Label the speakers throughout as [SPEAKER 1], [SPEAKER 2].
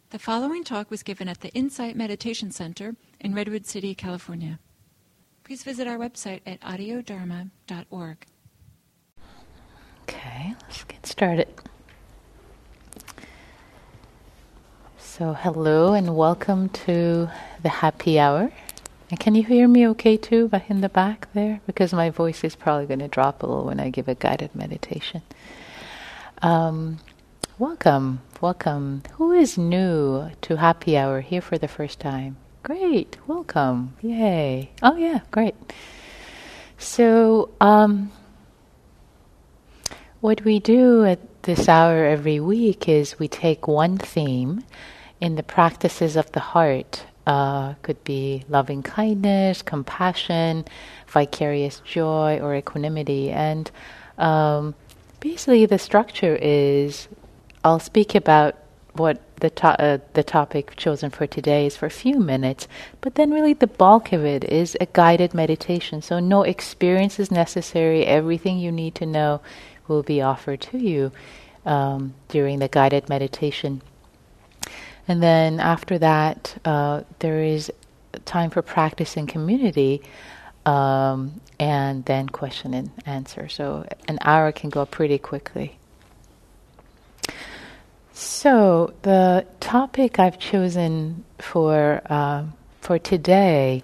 [SPEAKER 1] The following talk was given at the Insight Meditation Center in Redwood City, California. Please visit our website at audiodharma.org.
[SPEAKER 2] Okay, let's get started. So hello and welcome to the happy hour. And can you hear me okay too back in the back there? Because my voice is probably going to drop a little when I give a guided meditation. Welcome. Who is new to happy hour here for the first time? Great, welcome. Yay. Oh yeah, great. So, what we do at this hour every week is we take one theme in the practices of the heart. Could be loving kindness, compassion, vicarious joy, or equanimity. And basically the structure is, I'll speak about what the topic chosen for today is for a few minutes, but then really the bulk of it is a guided meditation. So no experience is necessary. Everything you need to know will be offered to you during the guided meditation. And then after that, there is time for practice in community, and then question and answer. So an hour can go pretty quickly. So the topic I've chosen for today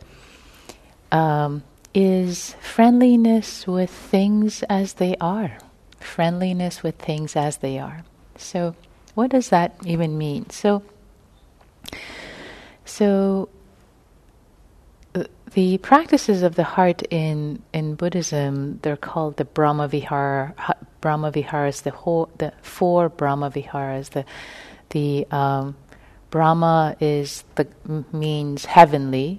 [SPEAKER 2] is friendliness with things as they are. Friendliness with things as they are. So what does that even mean? So the practices of the heart in Buddhism, they're called the Brahma Viharas, the four Brahma Viharas. The Brahma means heavenly.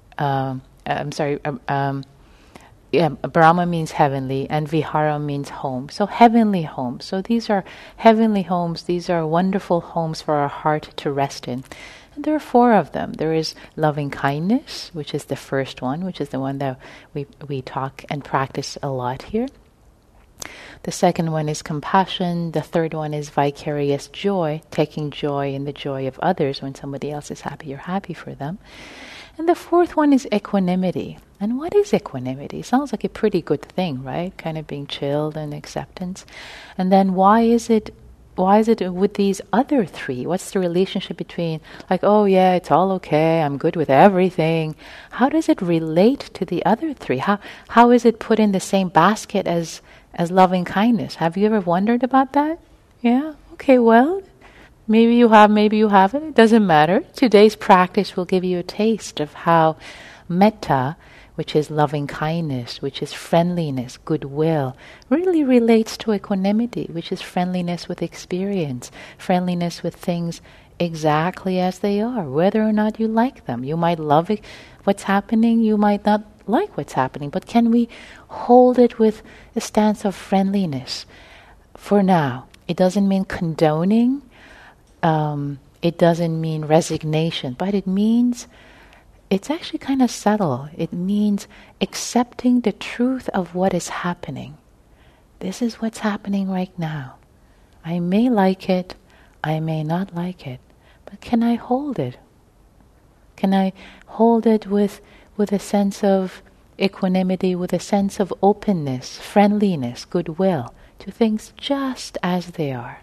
[SPEAKER 2] Brahma means heavenly, and Vihara means home. So heavenly homes. So these are heavenly homes. These are wonderful homes for our heart to rest in. And there are four of them. There is loving kindness, which is the first one, which is the one that we talk and practice a lot here. The second one is compassion. The third one is vicarious joy, taking joy in the joy of others. When somebody else is happy, you're happy for them. And the fourth one is equanimity. And what is equanimity? Sounds like a pretty good thing, right? Kind of being chilled and acceptance. And then why is it with these other three? What's the relationship between, like, oh yeah, it's all okay, I'm good with everything. How does it relate to the other three? How is it put in the same basket as loving kindness? Have you ever wondered about that? Yeah? Okay, well, maybe you have, maybe you haven't. It doesn't matter. Today's practice will give you a taste of how metta, which is loving kindness, which is friendliness, goodwill, really relates to equanimity, which is friendliness with experience, friendliness with things exactly as they are, whether or not you like them. You might love it, what's happening, you might not like what's happening, but can we hold it with a stance of friendliness for now? It doesn't mean condoning, it doesn't mean resignation, but it means it's actually kind of subtle. It means accepting the truth of what is happening. This is what's happening right now. I may like it, I may not like it, but can I hold it? Can I hold it with a sense of equanimity, with a sense of openness, friendliness, goodwill to things just as they are?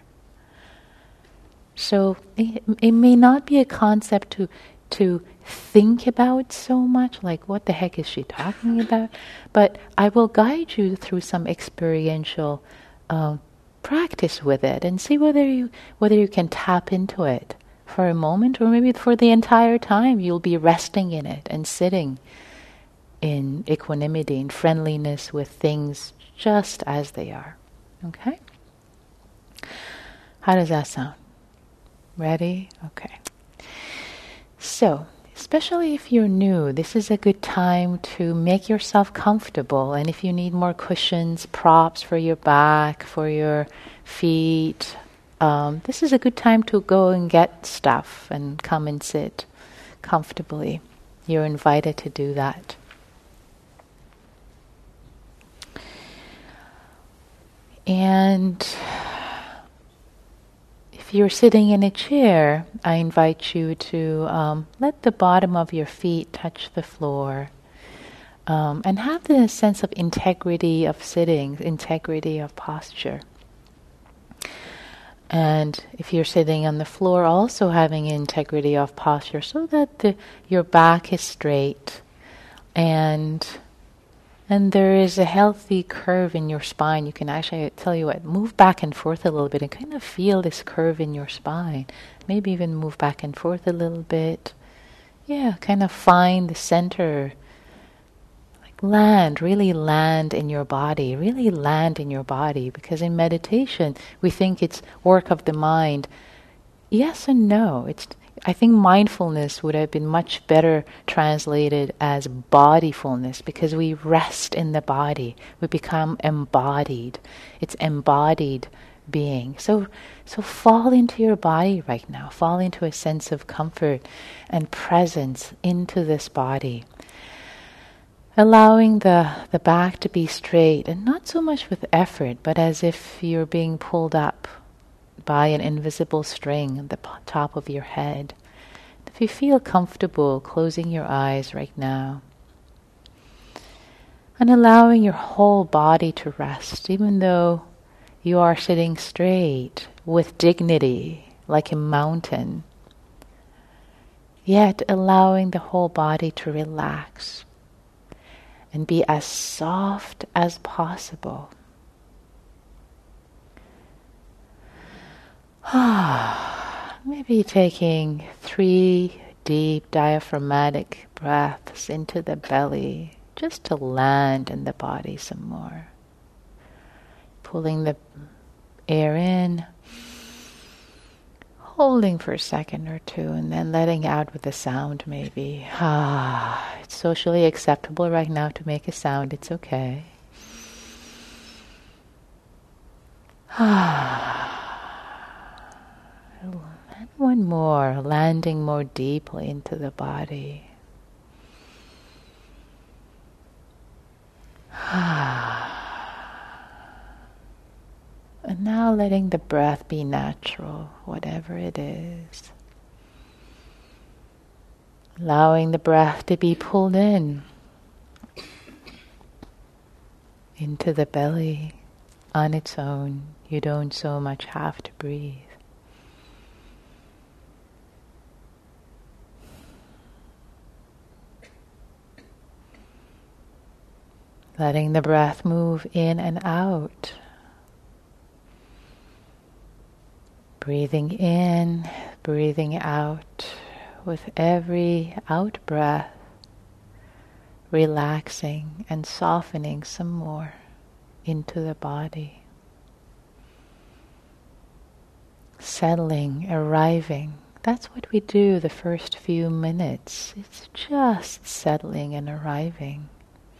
[SPEAKER 2] So it may not be a concept to think about so much, like what the heck is she talking about? But I will guide you through some experiential practice with it and see whether you can tap into it for a moment, or maybe for the entire time you'll be resting in it and sitting in equanimity and friendliness with things just as they are. Okay? How does that sound? Ready? Okay. So, especially if you're new, this is a good time to make yourself comfortable. And if you need more cushions, props for your back, for your feet, this is a good time to go and get stuff and come and sit comfortably. You're invited to do that. And if you're sitting in a chair, I invite you to let the bottom of your feet touch the floor. And have the sense of integrity of sitting, integrity of posture. And if you're sitting on the floor, also having integrity of posture so that your back is straight and there is a healthy curve in your spine. You can actually, tell you what, move back and forth a little bit and kind of feel this curve in your spine. Maybe even move back and forth a little bit. Yeah, kind of find the center. Really land in your body, because in meditation we think it's work of the mind. Yes and no. I think mindfulness would have been much better translated as bodyfulness, because we rest in the body. We become embodied. It's embodied being. So fall into your body right now. Fall into a sense of comfort and presence into this body. Allowing the back to be straight, and not so much with effort, but as if you're being pulled up by an invisible string at the top of your head. If you feel comfortable closing your eyes right now, and allowing your whole body to rest, even though you are sitting straight with dignity like a mountain, yet allowing the whole body to relax and be as soft as possible. Maybe taking 3 deep diaphragmatic breaths into the belly, just to land in the body some more. Pulling the air in, holding for a second or two, and then letting out with a sound maybe. It's socially acceptable right now to make a sound, it's okay. And one more, landing more deeply into the body. And now letting the breath be natural, whatever it is. Allowing the breath to be pulled in into the belly on its own. You don't so much have to breathe. Letting the breath move in and out. Breathing in, breathing out. With every out breath, relaxing and softening some more into the body. Settling, arriving. That's what we do the first few minutes. It's just settling and arriving.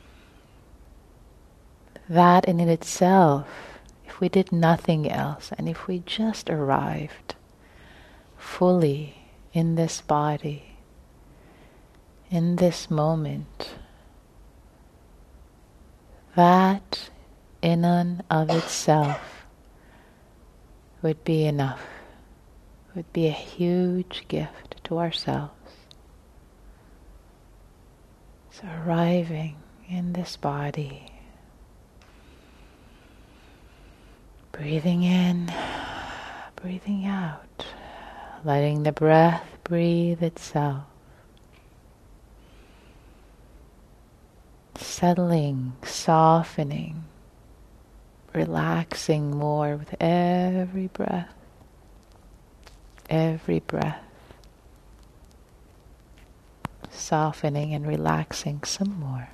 [SPEAKER 2] That in itself, if we did nothing else, and if we just arrived fully in this body, in this moment, that in and of itself would be enough, would be a huge gift to ourselves. So arriving in this body, breathing in, breathing out, letting the breath breathe itself. Settling, softening, relaxing more with every breath. Every breath. Softening and relaxing some more.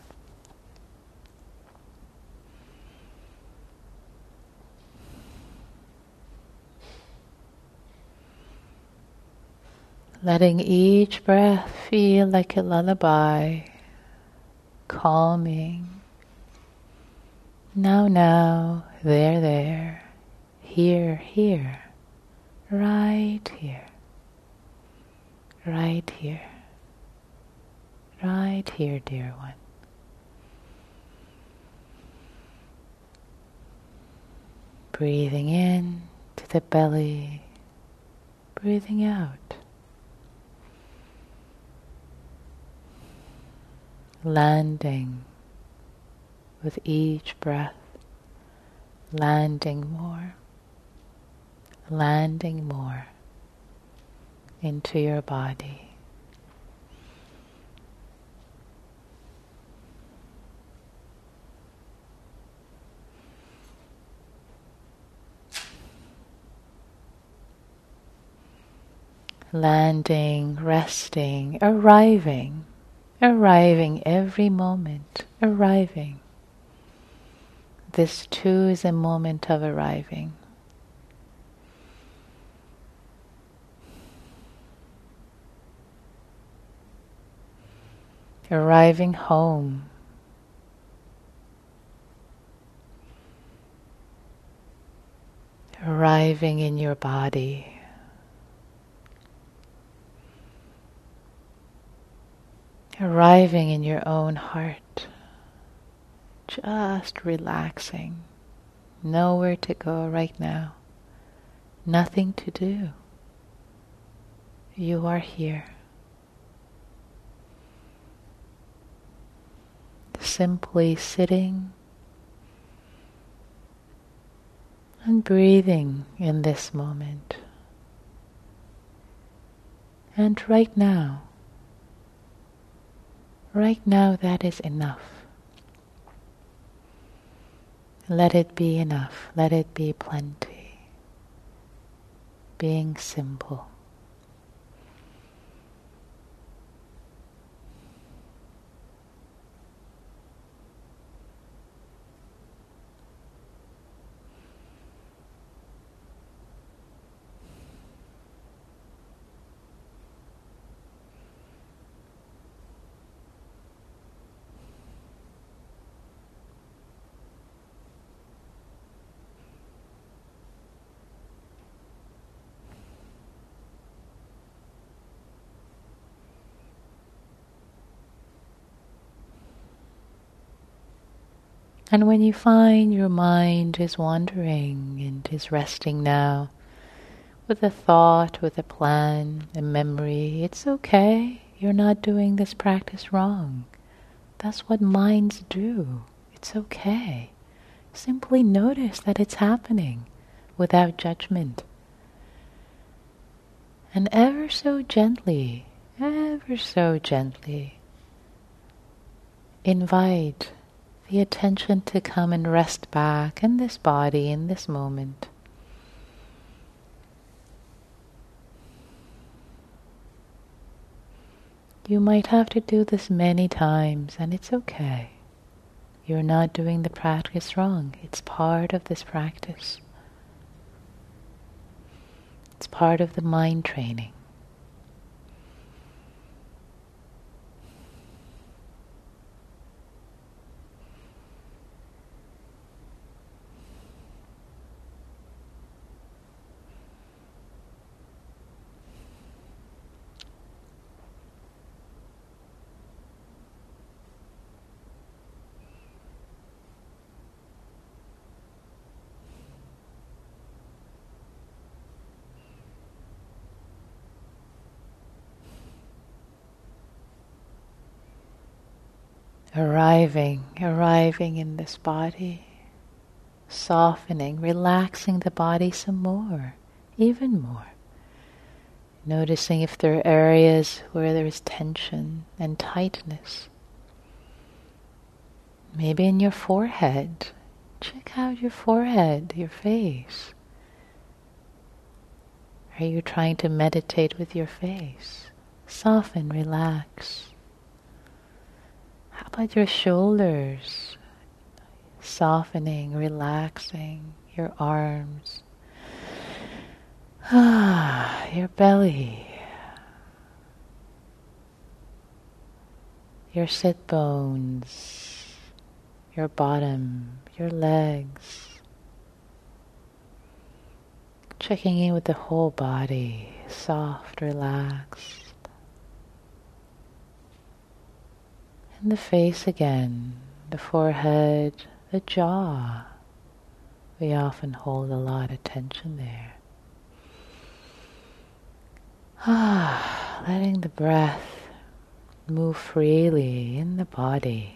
[SPEAKER 2] Letting each breath feel like a lullaby, calming. Now, there, here, right here, right here, right here, dear one. Breathing in to the belly, breathing out. Landing with each breath, landing more into your body. Landing, resting, arriving every moment, arriving. This too is a moment of arriving. Arriving home. Arriving in your body. Arriving in your own heart. Just relaxing. Nowhere to go right now. Nothing to do. You are here. Simply sitting and breathing in this moment. And right now that is enough. Let it be enough. Let it be plenty. Being simple. And when you find your mind is wandering and is resting now, with a thought, with a plan, a memory, it's okay. You're not doing this practice wrong. That's what minds do. It's okay. Simply notice that it's happening without judgment. And ever so gently, invite the attention to come and rest back in this body, in this moment. You might have to do this many times, and it's okay. You're not doing the practice wrong. It's part of this practice. It's part of the mind training. Arriving in this body, softening, relaxing the body some more, even more. Noticing if there are areas where there is tension and tightness. Maybe in your forehead. Check out your forehead, your face. Are you trying to meditate with your face? Soften, relax. How about your shoulders? Softening, relaxing, your arms. Your belly. Your sit bones. Your bottom, your legs. Checking in with the whole body, soft, relaxed. And the face again, the forehead, the jaw. We often hold a lot of tension there. Letting the breath move freely in the body.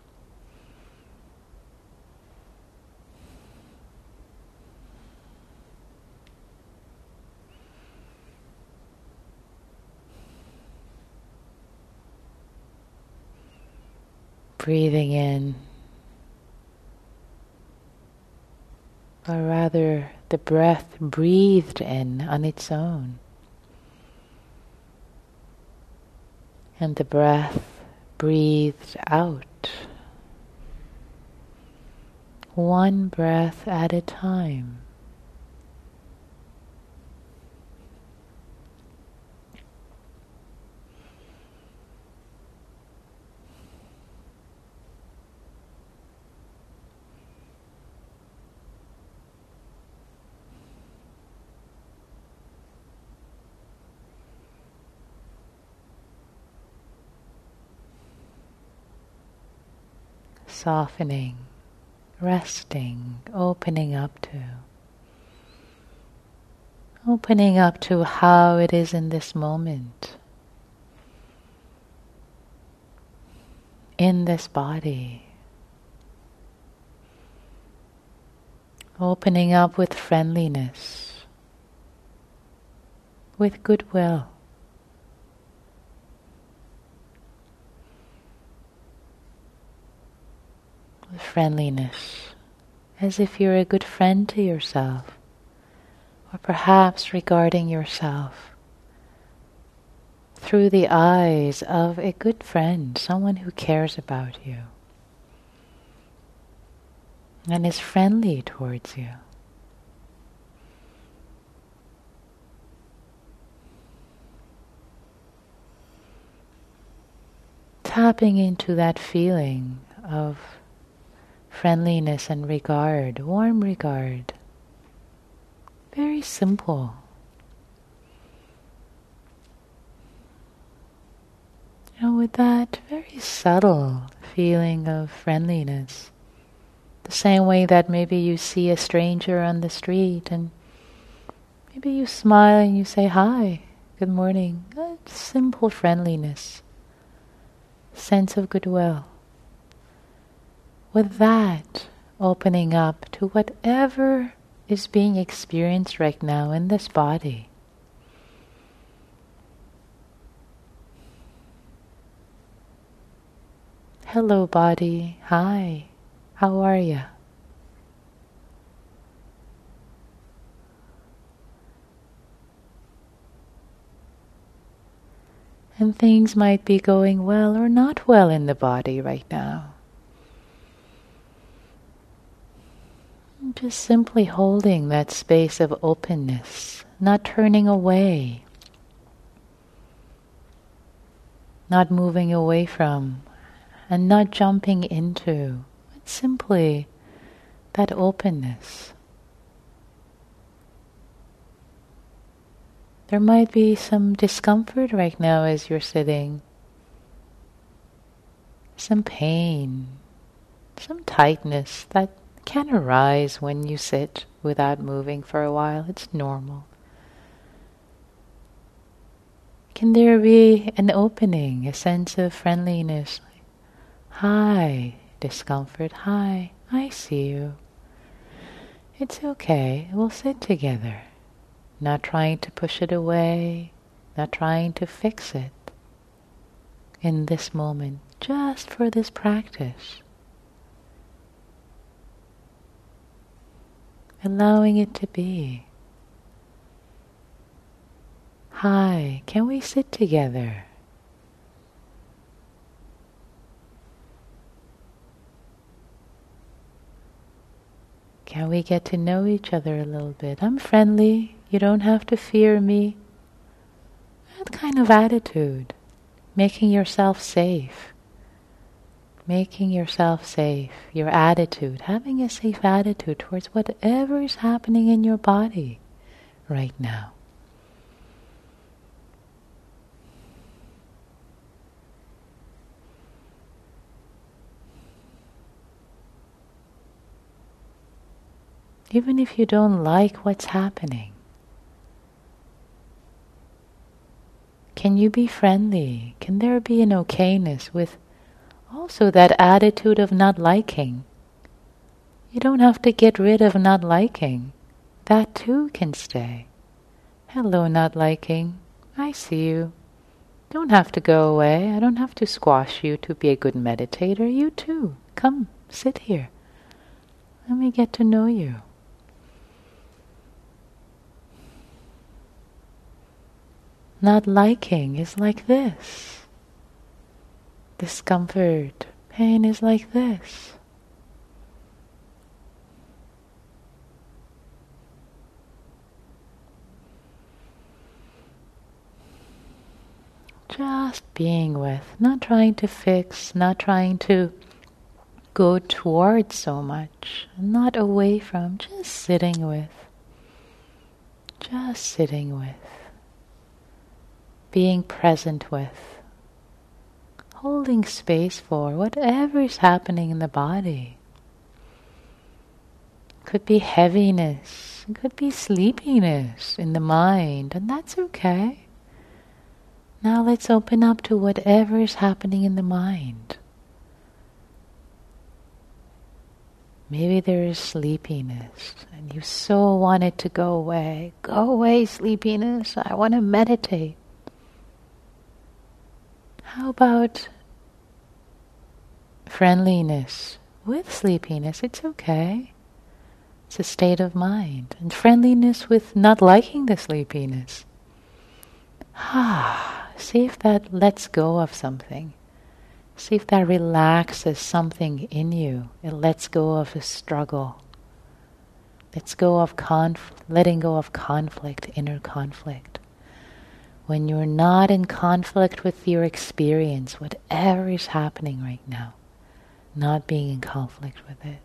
[SPEAKER 2] Breathing in, or rather the breath breathed in on its own, and the breath breathed out, one breath at a time. Softening, resting, opening up to how it is in this moment, in this body, opening up with friendliness, with goodwill. With friendliness, as if you're a good friend to yourself, or perhaps regarding yourself through the eyes of a good friend, someone who cares about you and is friendly towards you. Tapping into that feeling of friendliness and regard, warm regard. Very simple. And with that very subtle feeling of friendliness, the same way that maybe you see a stranger on the street and maybe you smile and you say, "Hi, good morning." Simple friendliness, sense of goodwill. With that, opening up to whatever is being experienced right now in this body. Hello, body. Hi. How are you? And things might be going well or not well in the body right now. Just simply holding that space of openness, not turning away, not moving away from, and not jumping into, but simply that openness. There might be some discomfort right now as you're sitting, some pain, some tightness that can arise when you sit without moving for a while. It's normal. Can there be an opening, a sense of friendliness? Hi, discomfort. Hi, I see you. It's okay. We'll sit together. Not trying to push it away, not trying to fix it. In this moment, just for this practice. Allowing it to be. Hi, can we sit together? Can we get to know each other a little bit? I'm friendly. You don't have to fear me. That kind of attitude. Making yourself safe. Making yourself safe. Your attitude. Having a safe attitude towards whatever is happening in your body right now. Even if you don't like what's happening. Can you be friendly? Can there be an okayness with also that attitude of not liking? You don't have to get rid of not liking. That too can stay. Hello, not liking. I see you. Don't have to go away. I don't have to squash you to be a good meditator. You too. Come, sit here. Let me get to know you. Not liking is like this. Discomfort, pain is like this. Just being with, not trying to fix, not trying to go towards so much, not away from, just sitting with. Just sitting with. Being present with. Holding space for whatever is happening in the body. Could be heaviness, it could be sleepiness in the mind, and that's okay. Now let's open up to whatever is happening in the mind. Maybe there is sleepiness, and you so want it to go away. Go away, sleepiness, I want to meditate. How about friendliness with sleepiness? It's okay. It's a state of mind. And friendliness with not liking the sleepiness. See if that lets go of something. See if that relaxes something in you. It lets go of a struggle. Lets go of letting go of conflict, inner conflict. When you're not in conflict with your experience, whatever is happening right now, not being in conflict with it.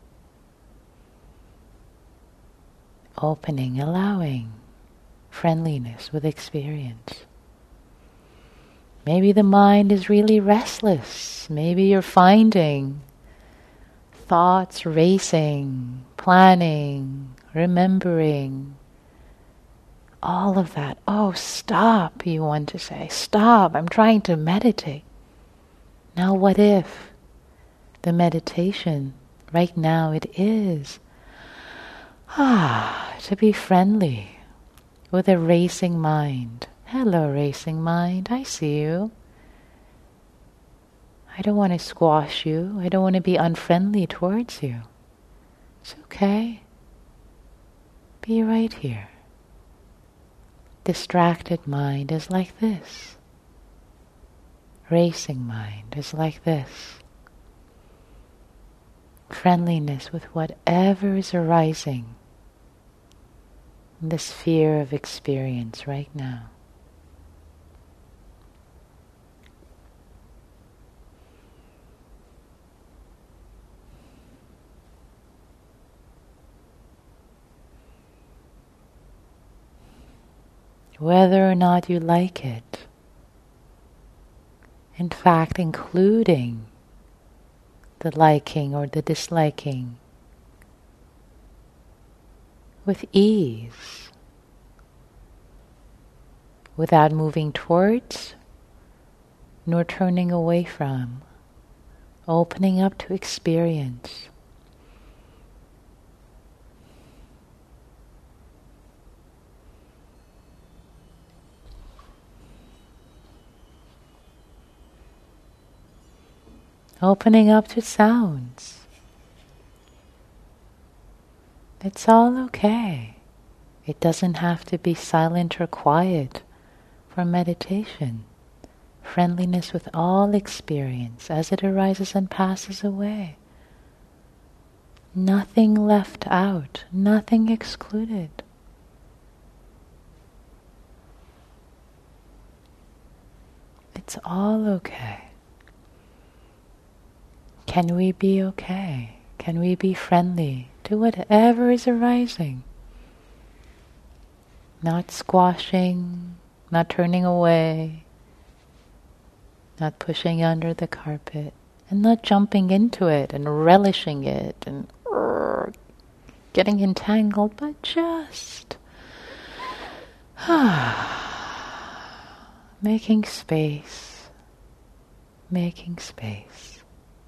[SPEAKER 2] Opening, allowing friendliness with experience. Maybe the mind is really restless. Maybe you're finding thoughts racing, planning, remembering, all of that. Oh, stop, you want to say. Stop, I'm trying to meditate. Now what if the meditation right now it is to be friendly with a racing mind. Hello, racing mind, I see you. I don't want to squash you. I don't want to be unfriendly towards you. It's okay. Be right here. Distracted mind is like this. Racing mind is like this. Friendliness with whatever is arising in the sphere of experience right now. Whether or not you like it. In fact, including the liking or the disliking with ease, without moving towards nor turning away from, opening up to experience. Opening up to sounds. It's all okay. It doesn't have to be silent or quiet for meditation. Friendliness with all experience as it arises and passes away. Nothing left out, nothing excluded. It's all okay. Can we be okay? Can we be friendly to whatever is arising? Not squashing, not turning away, not pushing under the carpet, and not jumping into it and relishing it and getting entangled, but just making space, making space.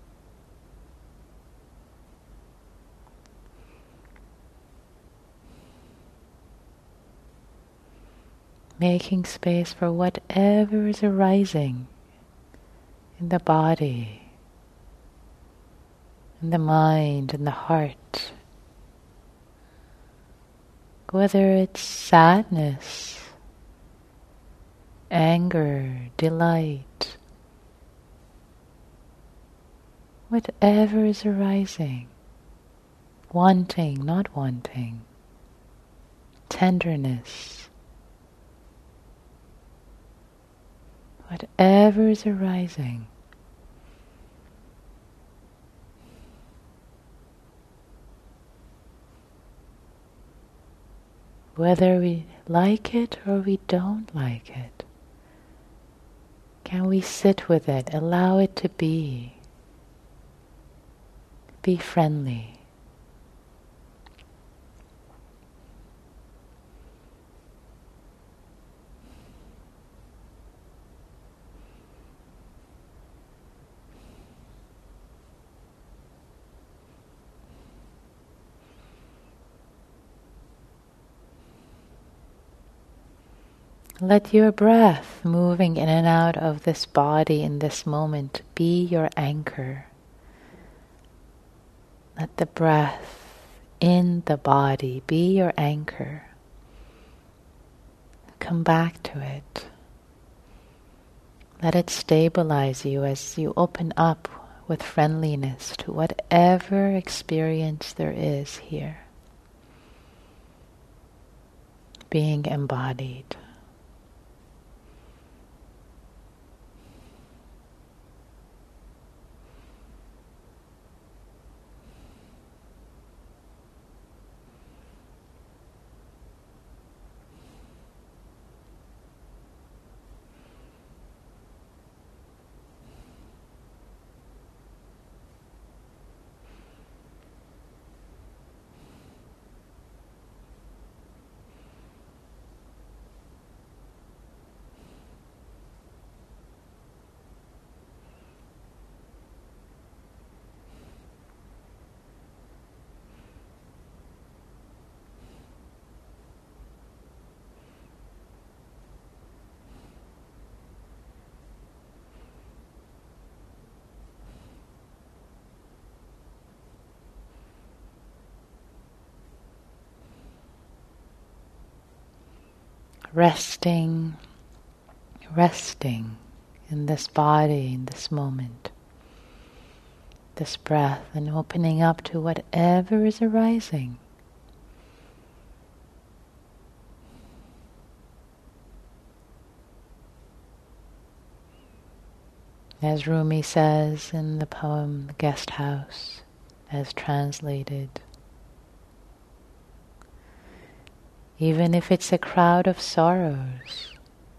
[SPEAKER 2] Making space for whatever is arising in the body, in the mind, in the heart. Whether it's sadness, anger, delight, whatever is arising, wanting, not wanting, tenderness, whatever is arising, whether we like it or we don't like it, can we sit with it, allow it to be friendly. Let your breath moving in and out of this body in this moment be your anchor. Let the breath in the body be your anchor. Come back to it. Let it stabilize you as you open up with friendliness to whatever experience there is here, being embodied. Resting in this body, in this moment, this breath, and opening up to whatever is arising. As Rumi says in the poem The Guest House, as translated, even if it's a crowd of sorrows,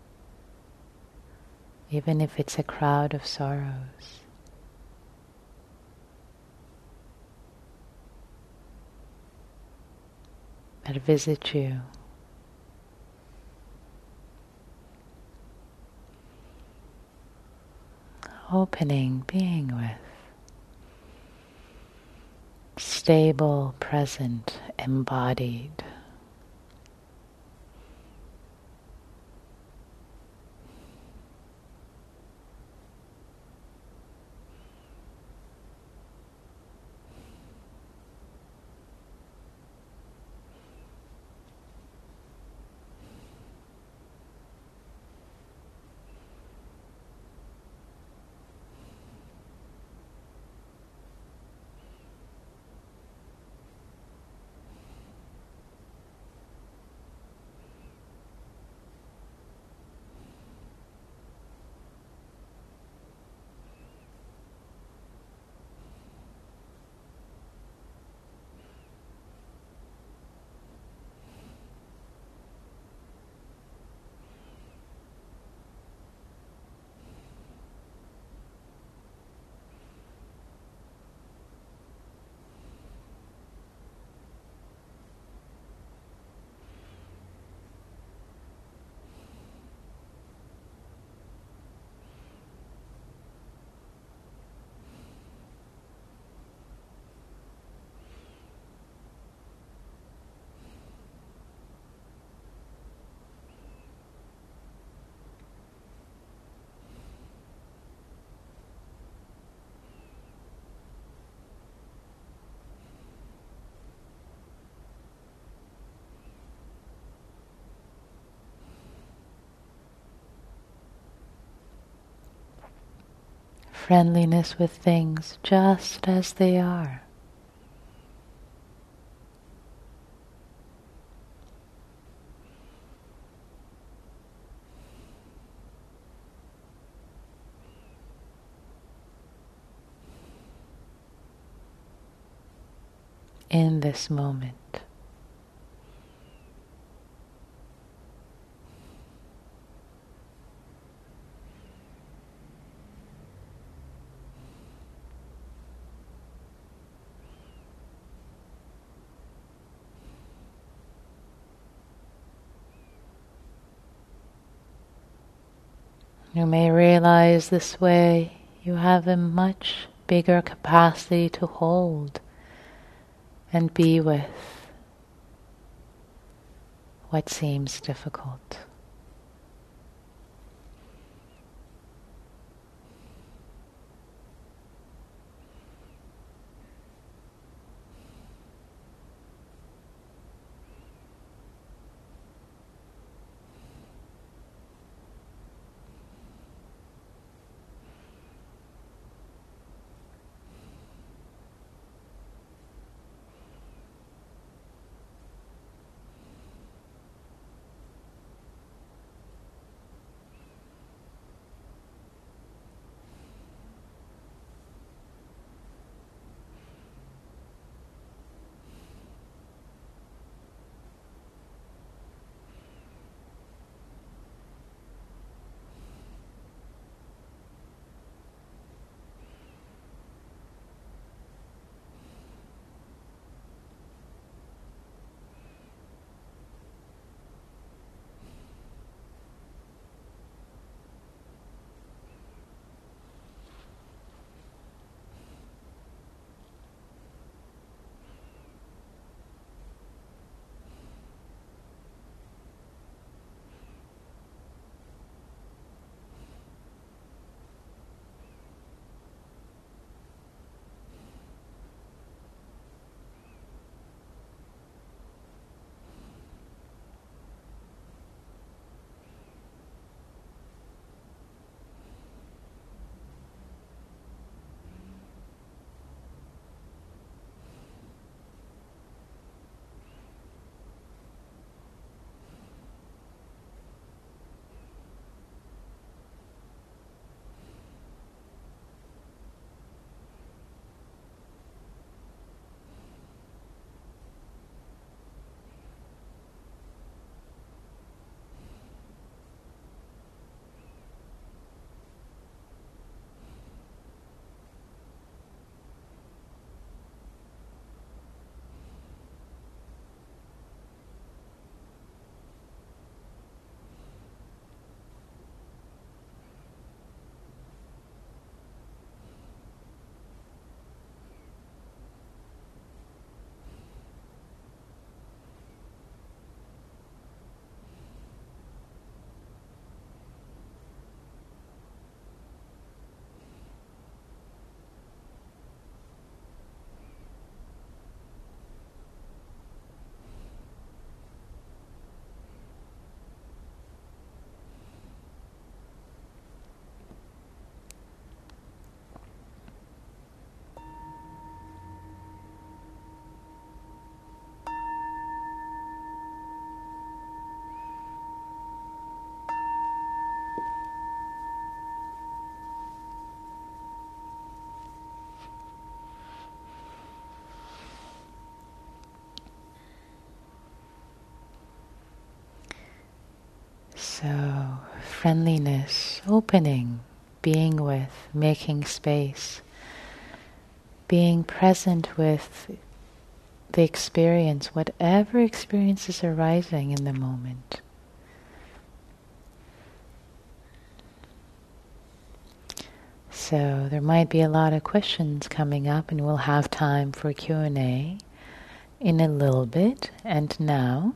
[SPEAKER 2] even if it's a crowd of sorrows, that visit you, opening, being with, stable, present, embodied. friendliness with things just as they are. In this moment. You may realize this way you have a much bigger capacity to hold and be with what seems difficult. So, friendliness, opening, being with, making space, being present with the experience, whatever experience is arising in the moment. So there might be a lot of questions coming up, and we'll have time for Q&A in a little bit. And now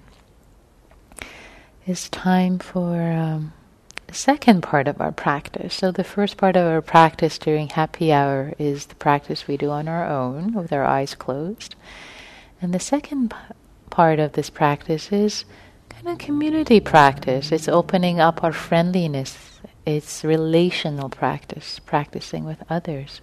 [SPEAKER 2] is time for the second part of our practice. So the first part of our practice during happy hour is the practice we do on our own with our eyes closed. And the second part of this practice is kind of community practice. It's opening up our friendliness It's relational practice, practicing with others.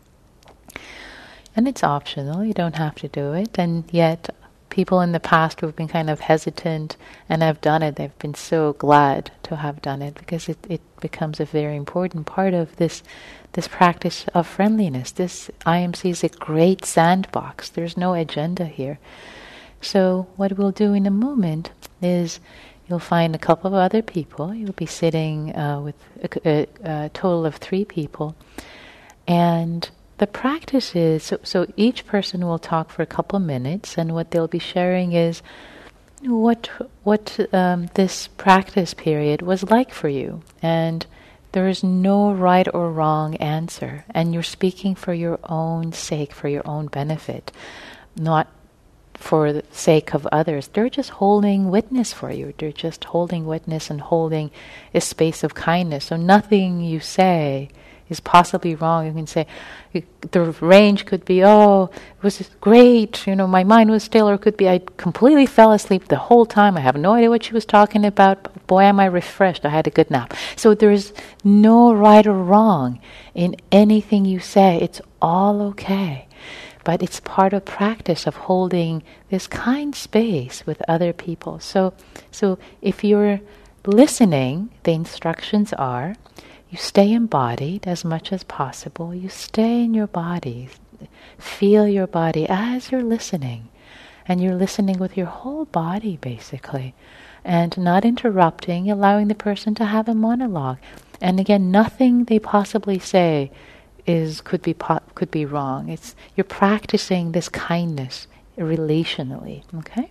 [SPEAKER 2] And it's optional, you don't have to do it. And yet, people in the past who've been kind of hesitant and have done it, they've been so glad to have done it, because it becomes a very important part of this practice of friendliness. This IMC is a great sandbox. There's no agenda here. So what we'll do in a moment is you'll find a couple of other people. You'll be sitting with a total of 3 people. And the practice is, so each person will talk for a couple minutes, and what they'll be sharing is what this practice period was like for you. And there is no right or wrong answer. And you're speaking for your own sake, for your own benefit, not for the sake of others. They're just holding witness for you. They're just holding witness and holding a space of kindness. So nothing you say is possibly wrong. You can say, the range could be, oh, it was great, my mind was still, or it could be, I completely fell asleep the whole time. I have no idea what she was talking about, but boy, am I refreshed. I had a good nap. So there's no right or wrong in anything you say. It's all okay. But it's part of practice of holding this kind space with other people. So if you're listening, the instructions are, you stay embodied as much as possible. You stay in your body. Feel your body as you're listening. And you're listening with your whole body, basically. And not interrupting, allowing the person to have a monologue. And again, nothing they possibly say could be wrong. You're practicing this kindness relationally, okay?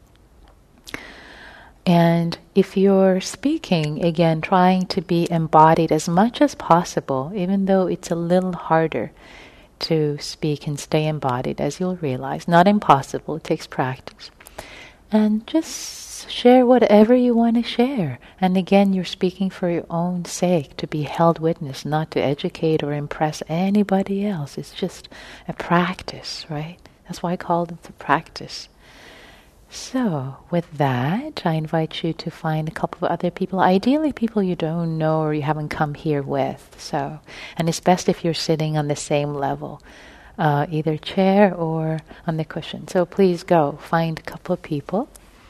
[SPEAKER 2] And if you're speaking, again, trying to be embodied as much as possible, even though it's a little harder to speak and stay embodied, as you'll realize. Not impossible, it takes practice. And just share whatever you want to share. And again, you're speaking for your own sake, to be held witness, not to educate or impress anybody else. It's just a practice, right? That's why I called it the practice. So, with that, I invite you to find a couple of other people, ideally people you don't know or you haven't come here with. So, and it's best if you're sitting on the same level, either chair or on the cushion. So please go, find a couple of people.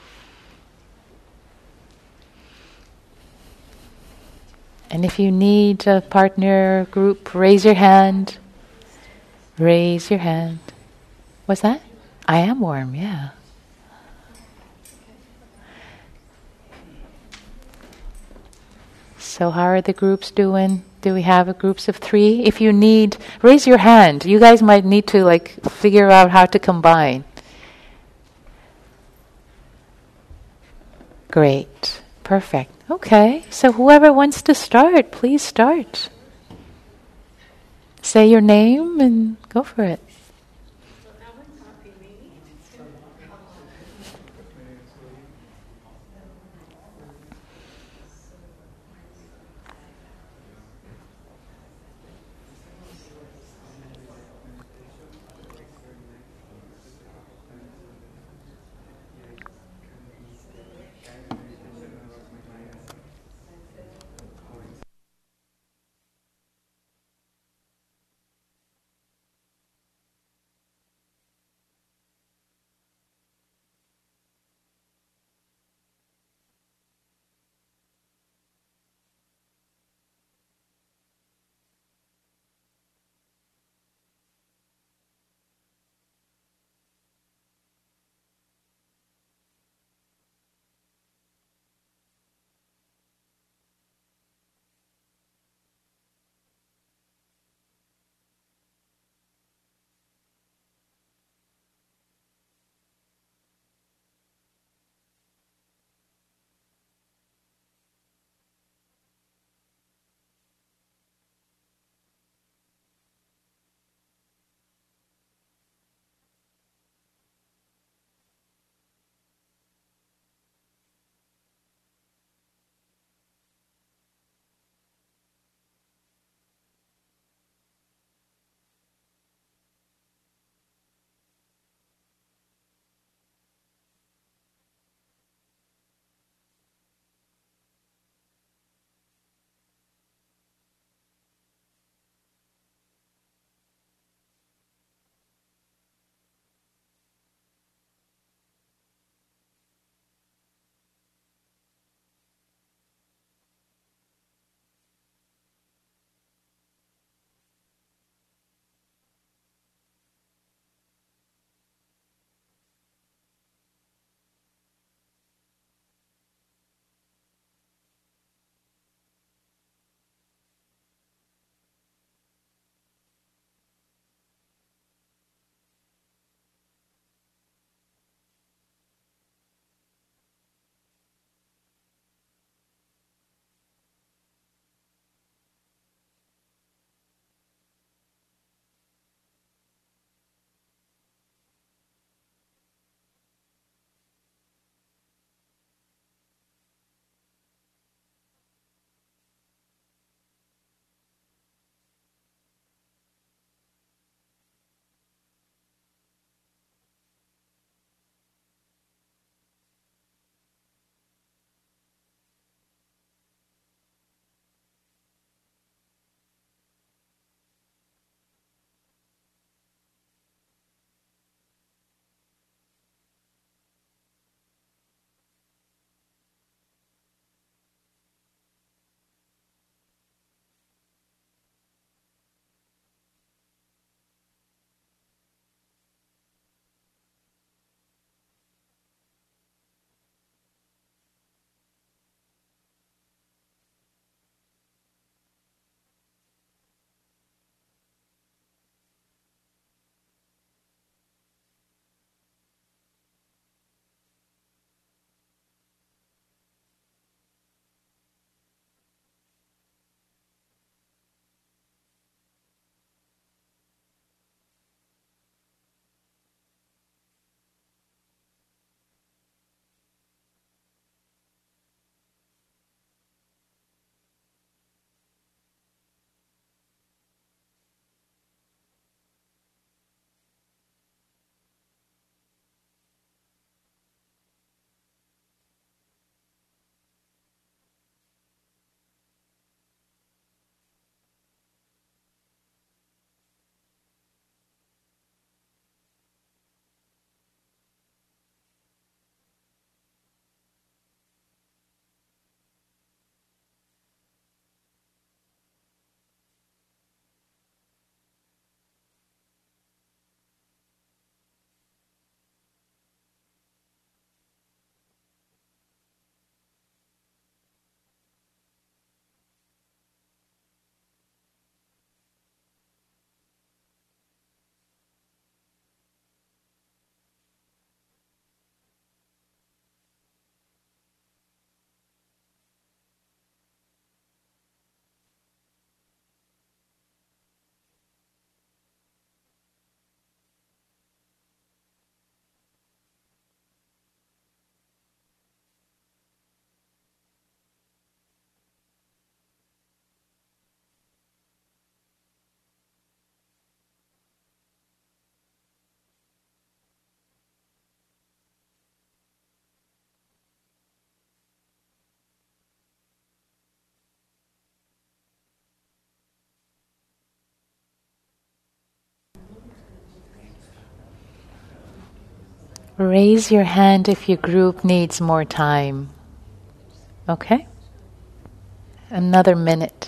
[SPEAKER 2] And if you need a partner group, raise your hand. Raise your hand. What's that? I am warm, yeah. So how are the groups doing? Do we have groups of 3? If you need, raise your hand. You guys might need to figure out how to combine. Great. Perfect. Okay. So whoever wants to start, please start. Say your name and go for it. raise your hand if your group needs more time. Okay? Another minute.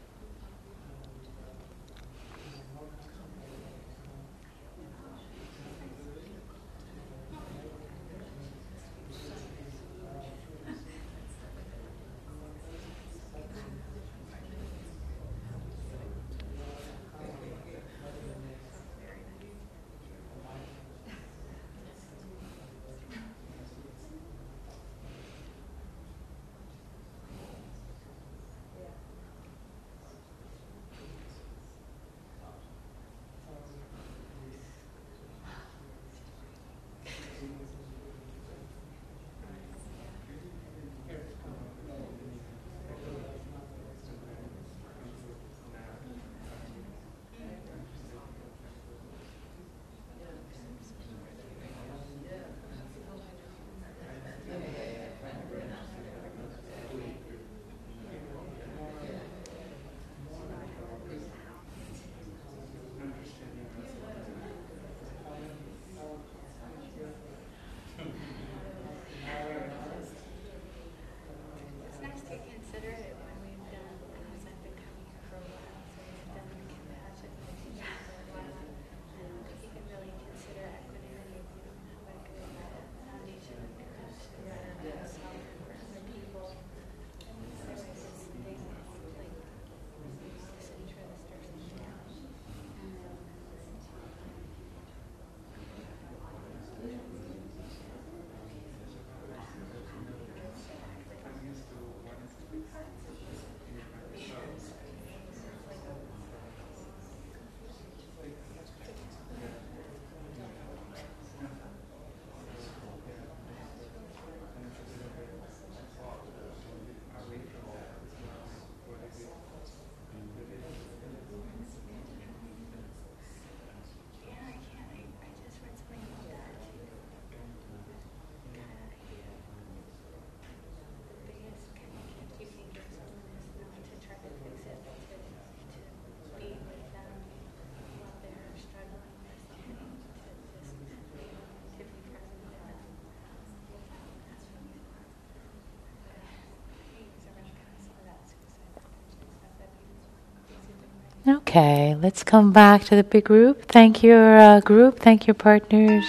[SPEAKER 2] Okay, let's come back to the big group. Thank your group, thank your partners.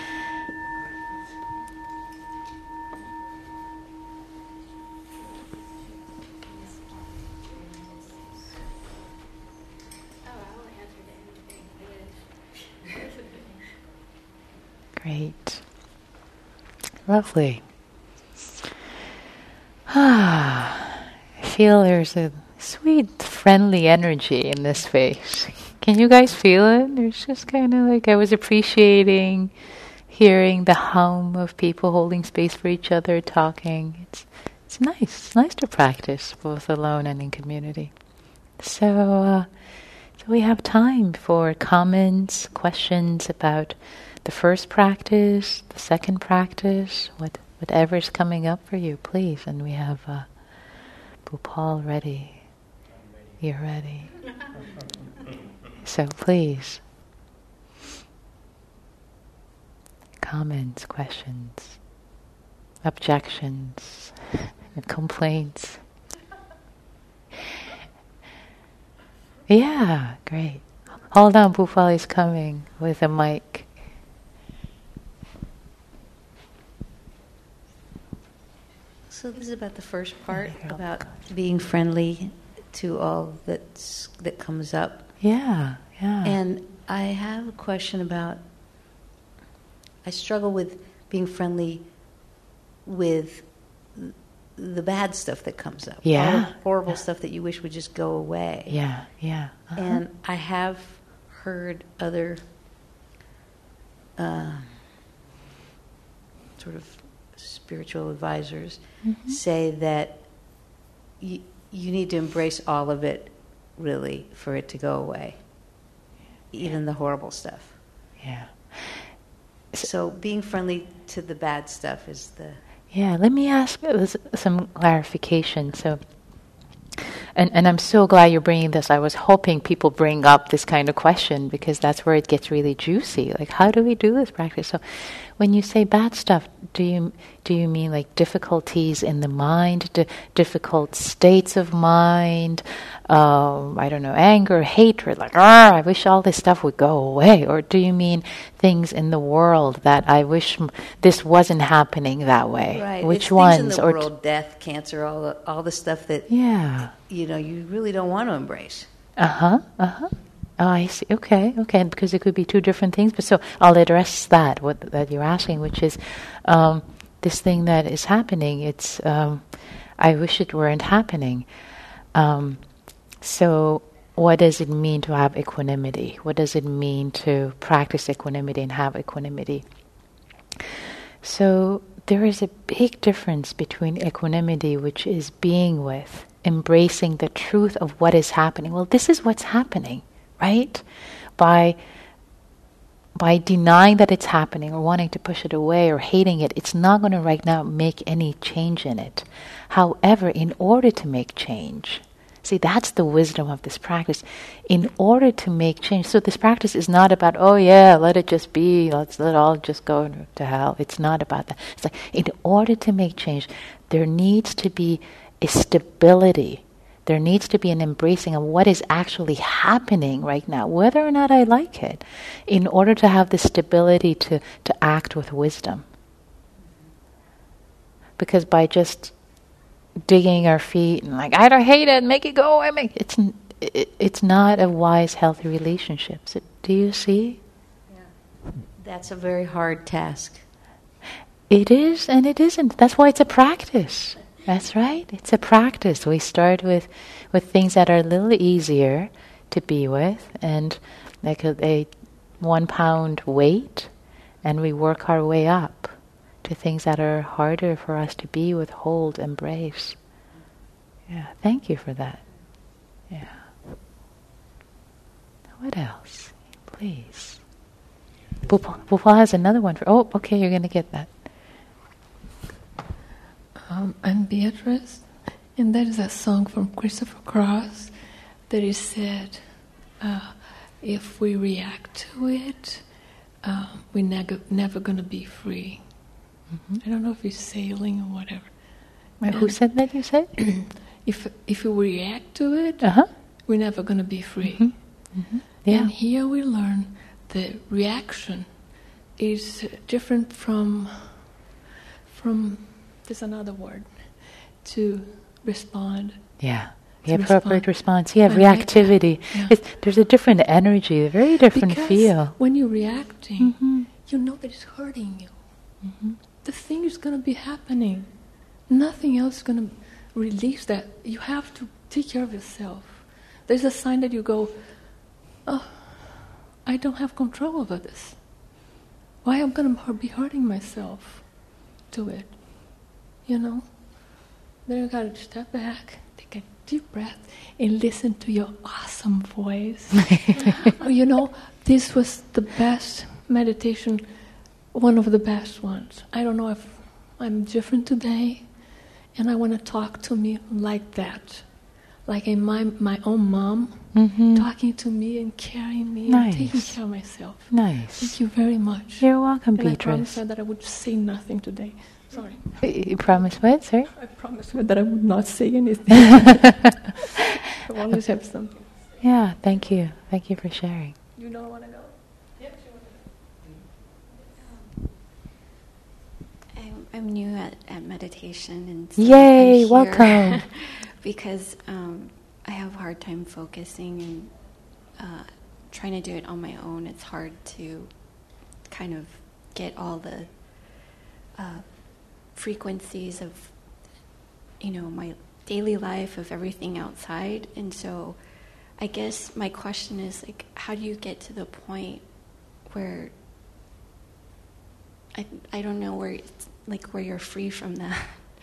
[SPEAKER 2] Great. Lovely. I feel there's a sweet, friendly energy in this space. Can you guys feel it? There's just kind of like I was appreciating hearing the hum of people holding space for each other, talking. It's nice. It's nice to practice both alone and in community. So we have time for comments, questions about the first practice, the second practice, whatever's coming up for you, please. And we have Bhupal ready. You're ready. So please. Comments, questions, objections, and complaints. Yeah, great. Hold on, Bhupal is coming with a mic.
[SPEAKER 3] So this is about the first part, about being friendly to all that comes up.
[SPEAKER 2] Yeah.
[SPEAKER 3] And I have a question about, I struggle with being friendly with the bad stuff that comes up.
[SPEAKER 2] Yeah.
[SPEAKER 3] All the horrible stuff that you wish would just go away.
[SPEAKER 2] Yeah. Uh-huh.
[SPEAKER 3] And I have heard other sort of spiritual advisors say that you need to embrace all of it, really, for it to go away. Even the horrible stuff.
[SPEAKER 2] Yeah.
[SPEAKER 3] So being friendly to the bad stuff is the...
[SPEAKER 2] Yeah, let me ask some clarification. So And I'm so glad you're bringing this. I was hoping people bring up this kind of question because that's where it gets really juicy. Like, how do we do this practice? So when you say bad stuff, do you mean like difficulties in the mind, difficult states of mind, I don't know, anger, hatred, like, I wish all this stuff would go away? Or do you mean things in the world that I wish this wasn't happening that way?
[SPEAKER 3] Right.
[SPEAKER 2] Which
[SPEAKER 3] it's
[SPEAKER 2] ones?
[SPEAKER 3] Things in the world, death, cancer, all the stuff that you really don't want to embrace.
[SPEAKER 2] Oh, I see. Okay, because it could be two different things. But so I'll address that, that you're asking, which is this thing that is happening. It's I wish it weren't happening. So what does it mean to have equanimity? What does it mean to practice equanimity and have equanimity? So there is a big difference between equanimity, which is being with, embracing the truth of what is happening. Well, this is what's happening, right? By denying that it's happening or wanting to push it away or hating it, it's not going to right now make any change in it. However, in order to make change, see, that's the wisdom of this practice. In order to make change, so this practice is not about, oh yeah, let it just be, let all just go to hell. It's not about that. It's like, in order to make change, there needs to be a stability. There needs to be an embracing of what is actually happening right now, whether or not I like it, in order to have the stability to act with wisdom. Because by just digging our feet and like, I don't hate it, make it go away, it's not a wise, healthy relationship. So, do you see?
[SPEAKER 3] Yeah. That's a very hard task.
[SPEAKER 2] It is and it isn't. That's why it's a practice. That's right. It's a practice. We start with things that are a little easier to be with, and like a 1 pound weight, and we work our way up to things that are harder for us to be with, hold, embrace. Yeah, thank you for that. Yeah. What else? Please. Bhupal has another one. Oh, okay, you're going to get that.
[SPEAKER 4] I'm Beatrice, and that is a song from Christopher Cross that is said, if we react to it, we're never going to be free. Mm-hmm. I don't know if he's sailing or whatever.
[SPEAKER 2] Who said that, you said?
[SPEAKER 4] If we react to it, we're never going to be free.
[SPEAKER 2] Mm-hmm. Mm-hmm. Yeah.
[SPEAKER 4] And here we learn the reaction is different from there's another word, to respond.
[SPEAKER 2] Yeah. The appropriate response. Yeah, reactivity. Like yeah. There's a different energy, a very different feel.
[SPEAKER 4] When you're reacting, you know that it's hurting you. Mm-hmm. The thing is going to be happening. Nothing else is going to release that. You have to take care of yourself. There's a sign that you go, oh, I don't have control over this. Why am I going to be hurting myself to it? You know? Then you got to step back, take a deep breath, and listen to your awesome voice. You know, this was the best meditation, one of the best ones. I don't know if I'm different today, and I want to talk to me like that. Like my own mom, talking to me and carrying me and taking care of myself.
[SPEAKER 2] Nice.
[SPEAKER 4] Thank you very much.
[SPEAKER 2] You're welcome,
[SPEAKER 4] and
[SPEAKER 2] Beatrice.
[SPEAKER 4] I promised her that I would say nothing today. Sorry.
[SPEAKER 2] You promised what, sir?
[SPEAKER 4] I promised her that I would not say anything. I always have something.
[SPEAKER 2] Yeah, thank you. Thank you for sharing.
[SPEAKER 4] You don't want to go? Yep,
[SPEAKER 5] I'm new at meditation, and
[SPEAKER 2] so yay! Welcome.
[SPEAKER 5] Because I have a hard time focusing and trying to do it on my own. It's hard to kind of get all the frequencies of, my daily life, of everything outside. And so I guess my question is, like, how do you get to the point where I don't know, where it's like where you're free from that?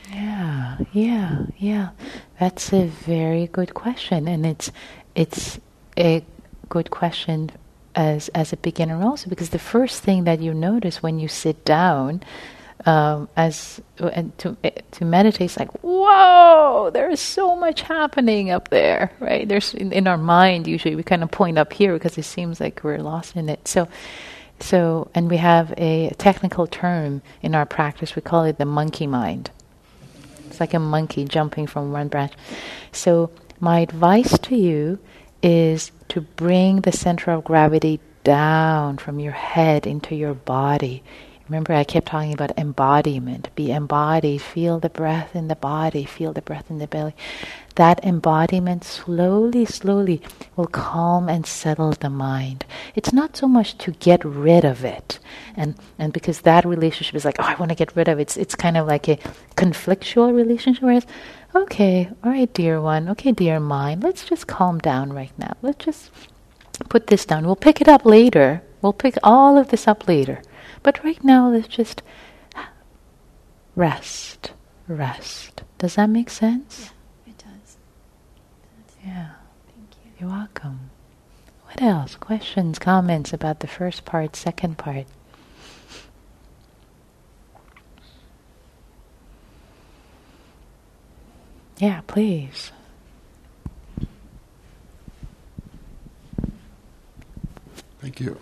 [SPEAKER 5] Yeah. That's a very good question, and it's a good question as a beginner also, because the first thing that you notice when you sit down
[SPEAKER 2] to meditate, it's like, whoa, there is so much happening up there, right? There's in our mind, usually we kind of point up here because it seems like we're lost in it. So, and we have a technical term in our practice. We call it the monkey mind. It's like a monkey jumping from one branch. So my advice to you is to bring the center of gravity down from your head into your body. Remember, I kept talking about embodiment. Be embodied. Feel the breath in the body. Feel the breath in the belly. That embodiment slowly, slowly will calm and settle the mind. It's not so much to get rid of it. And because that relationship is like, oh, I want to get rid of it. It's kind of like a conflictual relationship, whereas, okay, all right, dear one, okay, dear mind, let's just calm down right now. Let's just put this down. We'll pick it up later. We'll pick all of this up later. But right now, let's just rest. Does that make sense?
[SPEAKER 5] Yeah, it does.
[SPEAKER 2] Yeah.
[SPEAKER 5] Thank you.
[SPEAKER 2] You're welcome. What else? Questions, comments about the first part, second part? Yeah, please.
[SPEAKER 6] Thank you.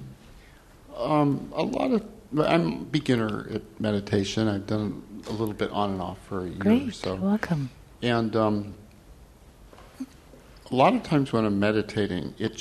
[SPEAKER 6] I'm beginner at meditation. I've done a little bit on and off for a year
[SPEAKER 2] Great.
[SPEAKER 6] or so.
[SPEAKER 2] Welcome.
[SPEAKER 6] And a lot of times when I'm meditating, I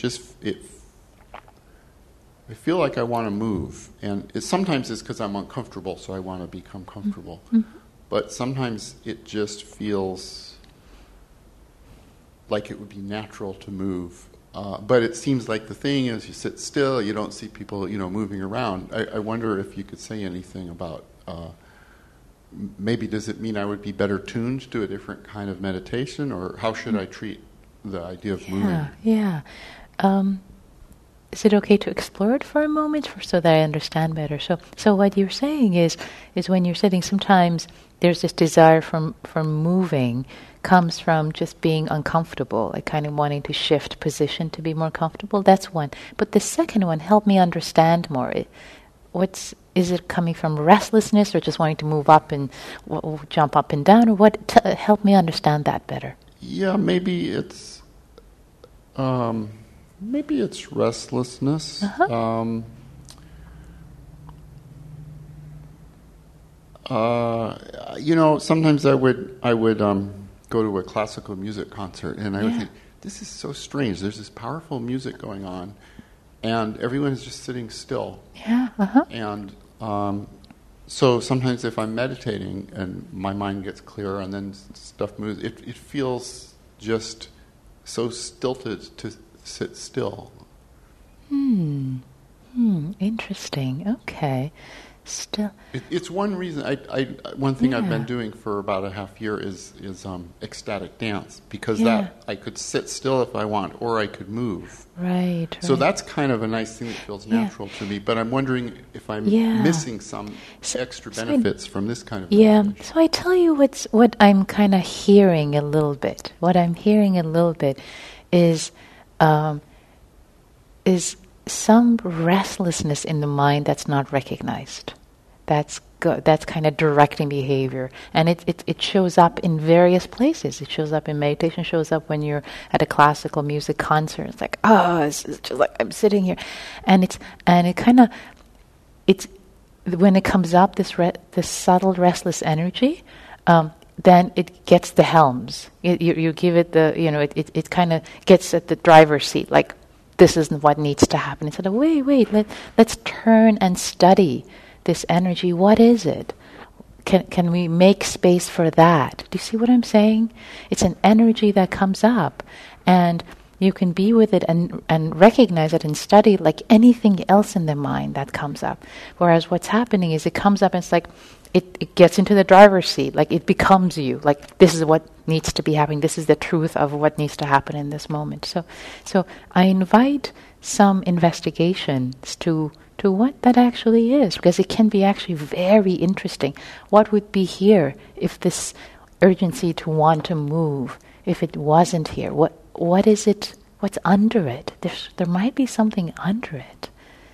[SPEAKER 6] feel like I want to move. And sometimes it's because I'm uncomfortable, so I want to become comfortable. Mm-hmm. But sometimes it just feels like it would be natural to move. But it seems like the thing is you sit still, you don't see people, moving around. I wonder if you could say anything about, maybe does it mean I would be better tuned to a different kind of meditation, or how should I treat the idea of moving?
[SPEAKER 2] Yeah. Is it okay to explore it for a moment so that I understand better? So what you're saying is when you're sitting, sometimes there's this desire from moving comes from just being uncomfortable, like kind of wanting to shift position to be more comfortable. That's one. But the second one, help me understand more. Is it coming from restlessness or just wanting to move up and jump up and down, or what? Help me understand that better.
[SPEAKER 6] Yeah, maybe it's restlessness.
[SPEAKER 2] Uh-huh.
[SPEAKER 6] Sometimes I would go to a classical music concert, and I would think, this is so strange. There's this powerful music going on, and everyone is just sitting still.
[SPEAKER 2] Yeah. Uh-huh.
[SPEAKER 6] And so sometimes if I'm meditating and my mind gets clearer and then stuff moves, it feels just so stilted to sit still.
[SPEAKER 2] Interesting. Okay. Still.
[SPEAKER 6] It's one reason. One thing I've been doing for about a half year is ecstatic dance, because that I could sit still if I want, or I could move.
[SPEAKER 2] Right.
[SPEAKER 6] So that's kind of a nice thing that feels natural to me. But I'm wondering if I'm missing some extra benefits from this kind of meditation.
[SPEAKER 2] So I tell you what I'm kind of hearing a little bit. What I'm hearing a little bit is some restlessness in the mind that's not recognized. That's kind of directing behavior, and it shows up in various places. It shows up in meditation. Shows up when you're at a classical music concert. It's like, it's just like I'm sitting here, and it's when it comes up, this subtle restless energy. Then it gets the helms. You give it it kind of gets at the driver's seat, like, this isn't what needs to happen. Instead of, wait, let's turn and study this energy. What is it? Can we make space for that? Do you see what I'm saying? It's an energy that comes up, and you can be with it and recognize it and study like anything else in the mind that comes up. Whereas what's happening is it comes up and it's like, it gets into the driver's seat, like it becomes you, like this is what needs to be happening, this is the truth of what needs to happen in this moment. So I invite some investigations to what that actually is, because it can be actually very interesting. What would be here if this urgency to want to move, if it wasn't here? What is it? What's under it? There might be something under it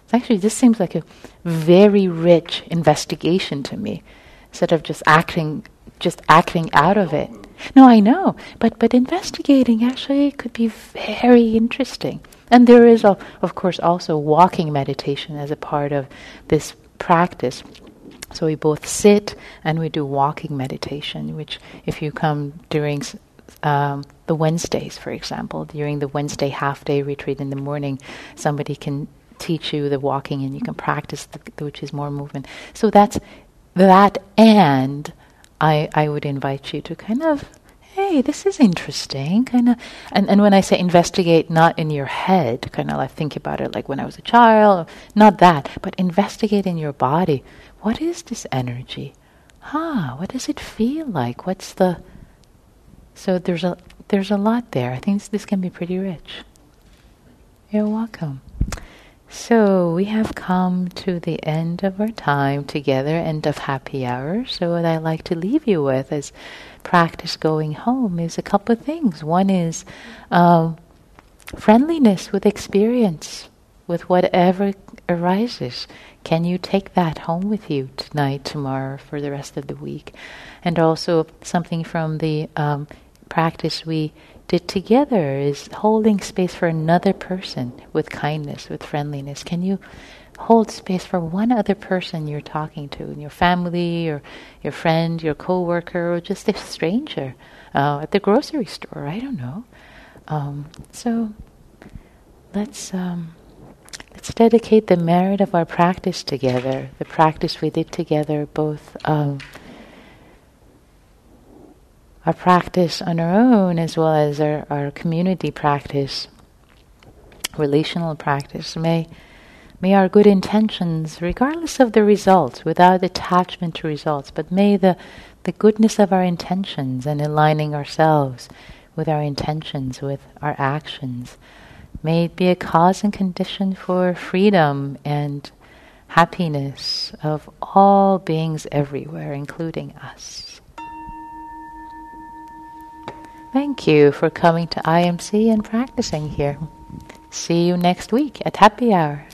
[SPEAKER 2] Actually, this seems like a very rich investigation to me, instead of just acting out of it. No, I know, but investigating actually could be very interesting. And there is, of course, also walking meditation as a part of this practice. So we both sit and we do walking meditation, which if you come during the Wednesdays, for example, during the Wednesday half-day retreat in the morning, somebody can teach you the walking and you can practice, which is more movement. So that's that, and I would invite you to kind of, hey, this is interesting, kind of, and when I say investigate, not in your head, kind of like think about it like when I was a child, not that, but investigate in your body. What is this energy? What does it feel like? So there's a lot there. I think this can be pretty rich. You're welcome. So we have come to the end of our time together, end of happy hour. So what I like to leave you with as practice going home is a couple of things. One is friendliness with experience, with whatever arises. Can you take that home with you tonight, tomorrow, for the rest of the week? And also something from the practice we did together is holding space for another person with kindness, with friendliness. Can you hold space for one other person you're talking to, in your family or your friend, your coworker, or just a stranger at the grocery store? I don't know. So let's dedicate the merit of our practice together, the practice we did together, both our practice on our own as well as our community practice, relational practice. May our good intentions, regardless of the results, without attachment to results, but may the goodness of our intentions and aligning ourselves with our intentions, with our actions, may it be a cause and condition for freedom and happiness of all beings everywhere, including us. Thank you for coming to IMC and practicing here. See you next week at Happy Hour.